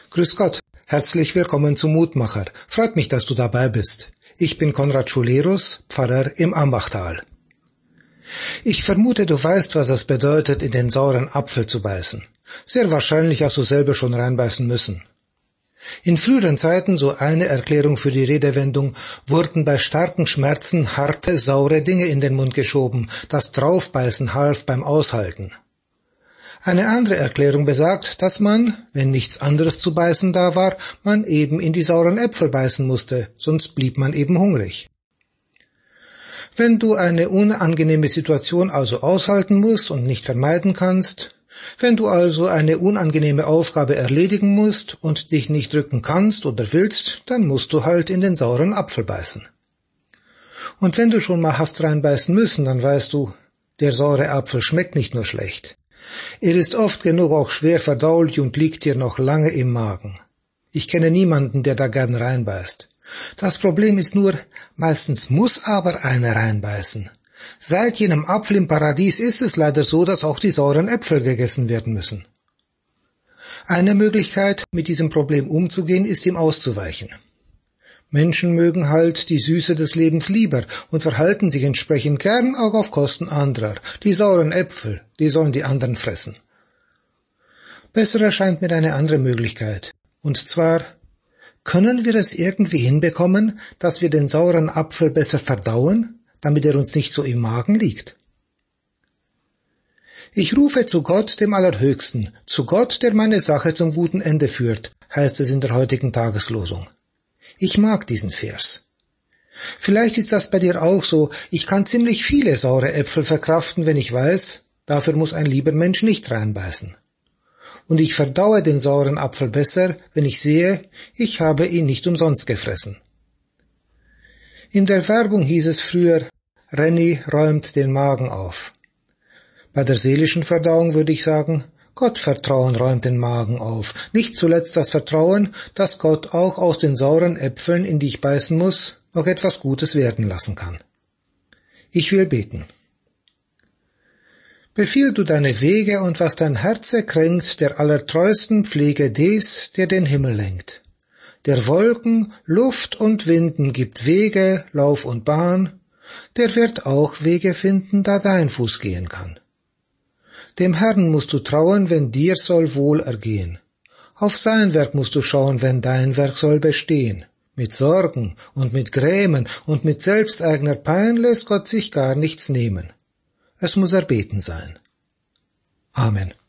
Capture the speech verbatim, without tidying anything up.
Grüß Gott, herzlich willkommen zum Mutmacher. Freut mich, dass du dabei bist. Ich bin Konrad Schulerus, Pfarrer im Ambachtal. Ich vermute, du weißt, was es bedeutet, in den sauren Apfel zu beißen. Sehr wahrscheinlich hast du selber schon reinbeißen müssen. In früheren Zeiten, so eine Erklärung für die Redewendung, wurden bei starken Schmerzen harte, saure Dinge in den Mund geschoben. Das Draufbeißen half beim Aushalten. Eine andere Erklärung besagt, dass man, wenn nichts anderes zu beißen da war, man eben in die sauren Äpfel beißen musste, sonst blieb man eben hungrig. Wenn du eine unangenehme Situation also aushalten musst und nicht vermeiden kannst, wenn du also eine unangenehme Aufgabe erledigen musst und dich nicht drücken kannst oder willst, dann musst du halt in den sauren Apfel beißen. Und wenn du schon mal hast reinbeißen müssen, dann weißt du, der saure Apfel schmeckt nicht nur schlecht. Er ist oft genug auch schwer verdaulich und liegt dir noch lange im Magen. Ich kenne niemanden, der da gern reinbeißt. Das Problem ist nur, meistens muss aber einer reinbeißen. Seit jenem Apfel im Paradies ist es leider so, dass auch die sauren Äpfel gegessen werden müssen. Eine Möglichkeit, mit diesem Problem umzugehen, ist ihm auszuweichen. Menschen mögen halt die Süße des Lebens lieber und verhalten sich entsprechend gern auch auf Kosten anderer. Die sauren Äpfel, die sollen die anderen fressen. Besser erscheint mir eine andere Möglichkeit. Und zwar, können wir es irgendwie hinbekommen, dass wir den sauren Apfel besser verdauen, damit er uns nicht so im Magen liegt? Ich rufe zu Gott, dem Allerhöchsten, zu Gott, der meine Sache zum guten Ende führt, heißt es in der heutigen Tageslosung. Ich mag diesen Vers. Vielleicht ist das bei dir auch so. Ich kann ziemlich viele saure Äpfel verkraften, wenn ich weiß, dafür muss ein lieber Mensch nicht reinbeißen. Und ich verdaue den sauren Apfel besser, wenn ich sehe, ich habe ihn nicht umsonst gefressen. In der Werbung hieß es früher, Renny räumt den Magen auf. Bei der seelischen Verdauung würde ich sagen, Gottvertrauen räumt den Magen auf. Nicht zuletzt das Vertrauen, dass Gott auch aus den sauren Äpfeln, in die ich beißen muss, noch etwas Gutes werden lassen kann. Ich will beten. Befiehl du deine Wege und was dein Herze kränkt, der allertreusten Pflege des, der den Himmel lenkt. Der Wolken, Luft und Winden gibt Wege, Lauf und Bahn, der wird auch Wege finden, da dein Fuß gehen kann. Dem Herrn musst du trauen, wenn dir soll wohl ergehen. Auf sein Werk musst du schauen, wenn dein Werk soll bestehen. Mit Sorgen und mit Grämen und mit selbsteigener Pein lässt Gott sich gar nichts nehmen. Es muss erbeten sein. Amen.